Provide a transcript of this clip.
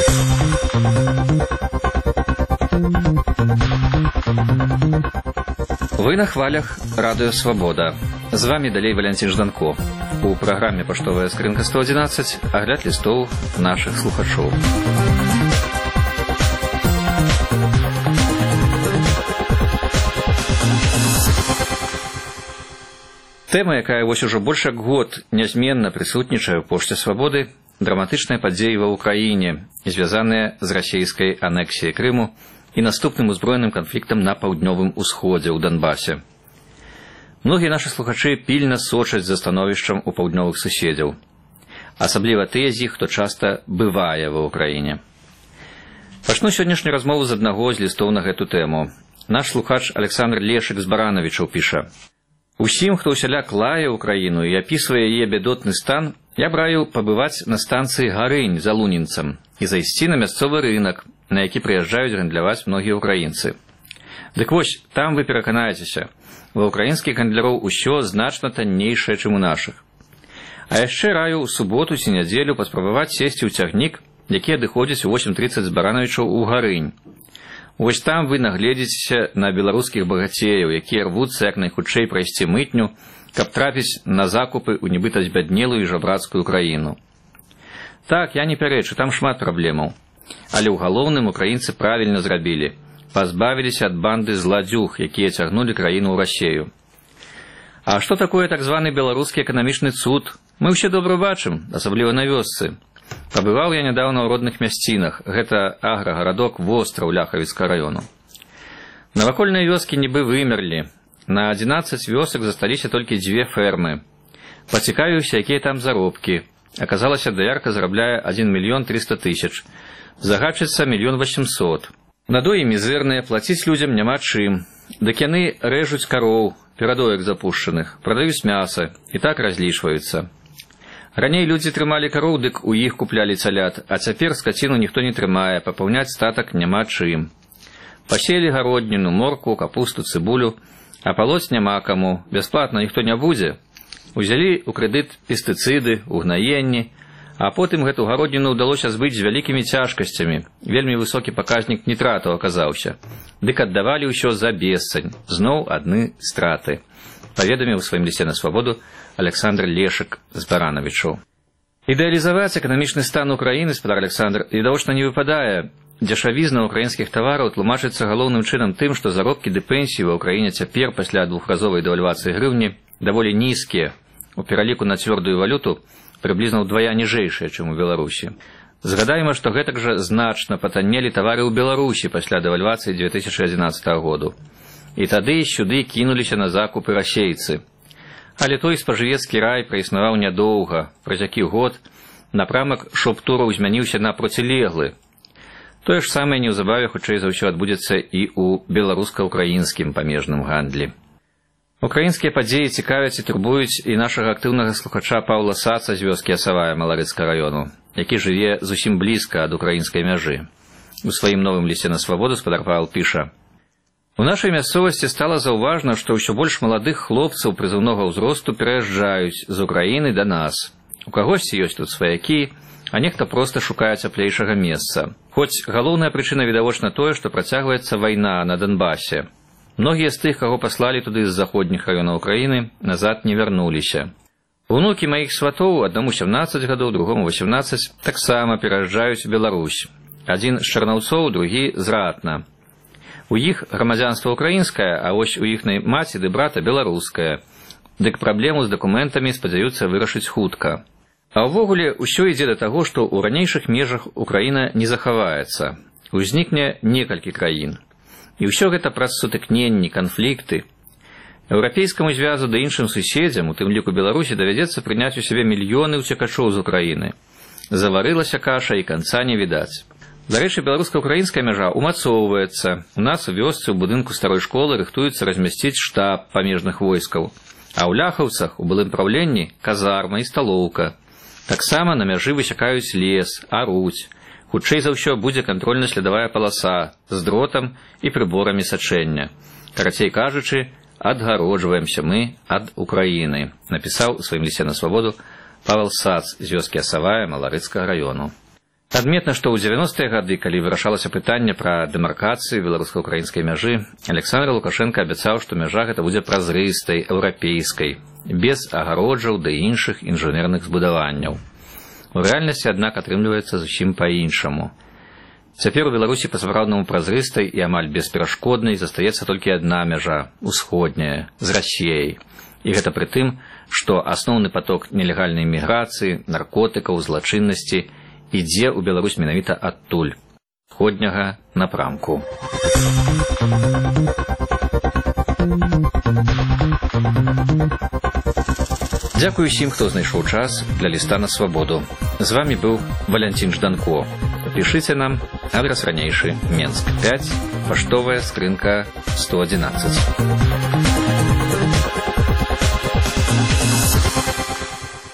Вы на хвалях Радио Свобода. З вами далей Валентин Жданко. У праграме «Паштовая скрынка 111» агляд лістоў нашых слухачоў. Тэма, якая вось ужо больш як год нязменна прысутнічае ў пошце свабоды, драматычныя падзеі ва ўкраіне, звязаныя з расійскай анексіяй Крыму і наступным узброеным канфліктам на паўднёвым усходзе ў Донбасе. Многія нашы слухачы пільна сочаць за становішчам у паўднёвых суседзяў, асабліва тыя з іх, хто часта бывае ва ўкраіне. Пачну сённяшнюю размову з аднаго з лістоў на гэту тэму. Наш слухач Александр Лешык з Баранавічаў піша: «Усім, хто ўсяляк лае ўкраіну і апісвае яе бядотны стан, я б раіў пабываць на станцыі Гарынь за Лунінцам і зайсці на мясцовы рынак, на які прыязджаюць гандляваць многія ўкраінцы. Дык вось, там вы пераканаецеся, ва ўкраінскіх гандляроў усё значна таннейшае, чым у нашых. А яшчэ раю ў суботу ці нядзелю паспрабаваць сесці ў цягнік, які адыходзіць у 8:30 з Баранавічаў у Гарынь. Вось там вы нагледзіцеся на беларускіх багацеяў, якія рвуцца як найхутчэй прайсці мытню, каб трапіць на закупы ў нібыта збяднелую і жабрацкую краіну. Так, я не пярэчу, там шмат праблемаў. Але ў галоўным украінцы правільна зрабілі. Пазбавіліся ад банды зладзюг, якія цягнулі краіну ў Расею. А што такое так званы беларускі эканамічны цуд? Мы ўсе добра бачым, асабліва на вёсцы. Пабываў я нядаўна ў родных мясцінах. Гэта аграгарадок Востраў Ляхавіцкага раёну. Навакольныя вёскі нібы вымерлі. На 11 вёсак засталіся толькі 2 фермы. Пацікавіўся, якія там заробкі. Аказалася, даярка зарабляе 1 300 000. Загадчыцца 1 800 000. Надоі мізэрныя, плаціць людзям няма чым. Дык яны рэжуць кароў, перадоек запушчаных, прадаюць мяса і так разлічваюцца. Раней людзі трымалі кароў, дык у іх куплялі цалят, а цяпер скаціну ніхто не трымае, папаўняць статак няма чым. Паселі гародніну, морку, капусту, цыбулю, а палоць няма каму, бясплатна ніхто не будзе. Узялі ў крэдыт пестыцыды, угнаенні, а потым гэту гародніну ўдалося збыць з вялікімі цяжкасцямі. Вельмі высокі паказнік нітратаў аказаўся. Дык аддавалі ўсё за бессань. Зноў адны страты. Паведаміў у сваім лісце на свабоду Александр Лешык з Баранавічаў. Ідэалізаваць эканамічны стан Украіны, спадар Александр, відавочна не выпадае. Дзешавізна украінскіх тавараў тлумачыцца галоўным чынам тым, што заробкі ды пенсіі ва ўкраіне цяпер пасля двухразовай дэвальвацыі грыўні даволі нізкія. У пераліку на цвёрдую валюту прыблізна ўдвая ніжэйшыя, чым у Беларусі. Згадайма, што гэтак жа значна патаннелі тавары ў Беларусі пасля дэвальвацыі 2011 году. І тады сюды кінуліся на закупы расейцы. Але той спажывецкі рай праіснаваў нядоўга. Праз які год напрамак шоп-тураў змяніўся на процілеглы. Тое ж самае неўзабаве хутчэй за ўсё адбудзецца і ў беларуска-украінскім памежным гандлі. Украінскія падзеі цікавяць і турбуюць і нашага актыўнага слухача Паўла Саца з вёскі Асавая Маларыцкага раёну, які жыве зусім блізка ад украінскай мяжы. У сваім новым лісце на свабоду спадар Павел піша: «У нашай мясцовасці стала заўважна, што ўсё больш маладых хлопцаў прызыўнога ўзросту пераязджаюць з Украіны да нас. У кагосьці ёсць тут сваякі, а нехта проста шукае цяплейшага месца. Хоць галоўная прычына відавочна тое, што працягваецца вайна на Донбасе. Многія з тых, каго паслалі туды з заходніх раёнаў Украіны, назад не вярнуліся. Унукі маіх сватоў, аднаму 17 гадоў, другому 18, таксама пераязджаюць у Беларусь. Адзін з Чарнаўцоў, другі з Ратна. У іх грамадзянства украінскае, а вось у іхнай маці ды брата беларускае. Дык праблему з дакументамі спадзяюцца вырашыць хутка. А ўвогуле ўсё ідзе да таго, што ў ранейшых межах Украіна не захаваецца. Узнікне некалькі краін. І ўсё гэта праз сутыкненні, канфлікты. Еўрапейскаму звязу да іншым суседзям, у тым ліку Беларусі, давядзецца прыняць у сябе мільёны ўцекачоў з Украіны. Заварылася каша і канца не відаць. Дарэчы, беларуска-украінская мяжа умацоўваецца. У нас у вёсцы ў будынку старой школы рыхтуецца размясціць штаб памежных войскаў. А ў Ляхаўцах у былым праўленні казарма і сталоўка. Таксама на мяжы высякаюць лес, аруць. Хутчэй за ўсё будзе кантрольна-слядавая паласа з дротам і прыборамі сачэння. Карацей кажучы, адгароджваемся мы ад Украіны, напісаў у сваім лісце на свабоду Павел Сац з вёскі Асавая Маларыцкага раёну. Адметна, што ў 90-е гады, калі вырашалася пытанне пра дэмаркацыю беларуска-украінскай мяжы, Александр Лукашенко абяцаў, што мяжа гэта будзе празрыстай, еўрапейскай, без агароджаў ды іншых інжынерных збудаванняў. У рэальнасці, аднак, атрымліваецца зусім па-іншаму. Цяпер у Беларусі па-сапраўднаму празрыстай і амаль бесперашкоднай застаецца толькі адна мяжа, усходняя, з Расіяй. І гэта пры тым, што асноўны паток нелегальнай міграцыі, наркотыкаў, злачыннасці ідзе ў Беларусь менавіта адтуль, усходняга напрамку. Дзякую усім, хто знайшоў час для ліста на свабоду. З вамі быў Валянцін Жданко. Пішыце нам, адрас ранейшы, Менск 5, паштовая скрынка 111.